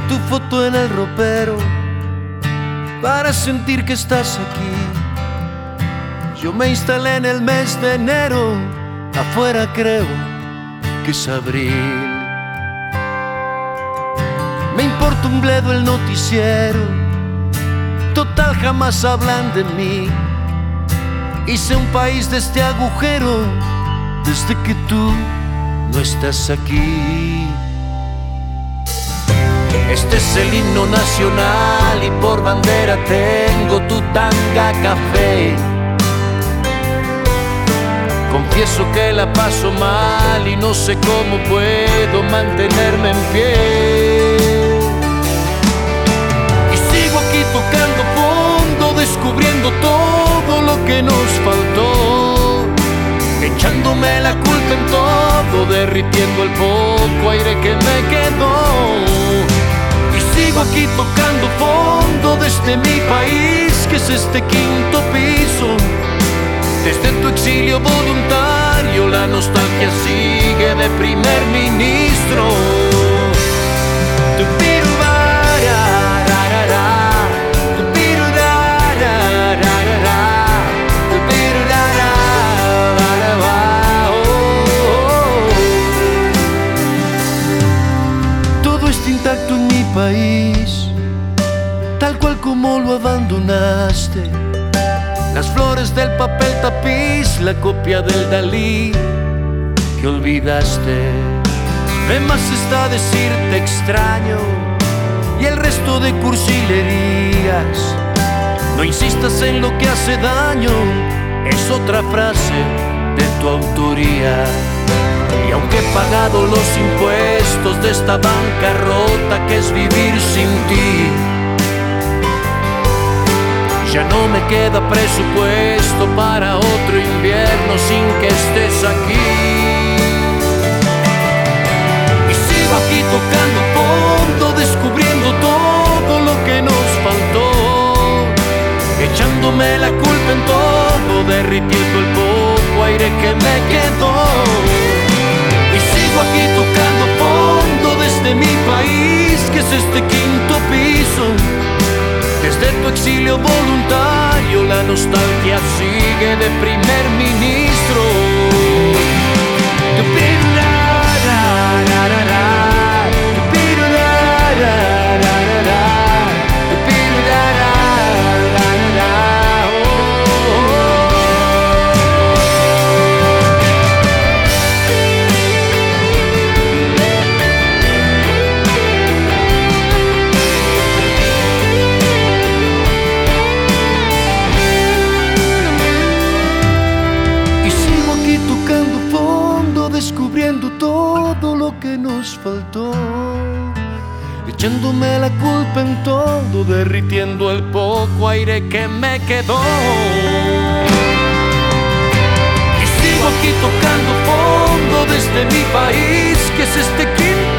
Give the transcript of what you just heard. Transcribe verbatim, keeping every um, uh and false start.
tu foto en el ropero para sentir que estás aquí. Yo me instalé en el mes de enero, afuera creo que es abril. Me importa un bledo el noticiero, total jamás hablan de mí. Hice un país de este agujero desde que tú no estás aquí. Este es el himno nacional y por bandera tengo tu tanga café. Confieso que la paso mal y no sé cómo puedo mantenerme en pie. Y sigo aquí tocando fondo, descubriendo todo lo que nos faltó, echándome la culpa en todo, derritiendo el poco aire que me quedó. Y sigo aquí tocando fondo desde mi país, que es este quinto piso. Desde tu exilio voluntario la nostalgia sigue de primer ministro. Tu piru ra ra ra ra, tu piru ra ra ra ra, tu piru ra ra ra ra, oh, oh. Todo está intacto en mi país, tal cual como lo abandonaste. Las flores del papel tapiz, la copia del Dalí que olvidaste. De más está decirte extraño y el resto de cursilerías. No insistas en lo que hace daño, es otra frase de tu autoría. Y aunque he pagado los impuestos de esta bancarrota que es vivir sin ti, ya no me queda presupuesto para otro invierno sin que estés aquí. Y sigo aquí tocando fondo, descubriendo todo lo que nos faltó, echándome la culpa en todo, derritiendo el poco aire que me quedó. Y sigo aquí tocando fondo desde mi país, que es este quinto piso. Desde tu exilio voluntario la nostalgia sigue de primer ministro. Tu piru ra ra ra ra ra, tu piru ra ra ra ra ra, tu piru ra ra ra ra ra, oh, oh. Descubriendo todo lo que nos faltó, echándome la culpa en todo, derritiendo el poco aire que me quedó. Y sigo aquí tocando fondo desde mi país, que es este quinto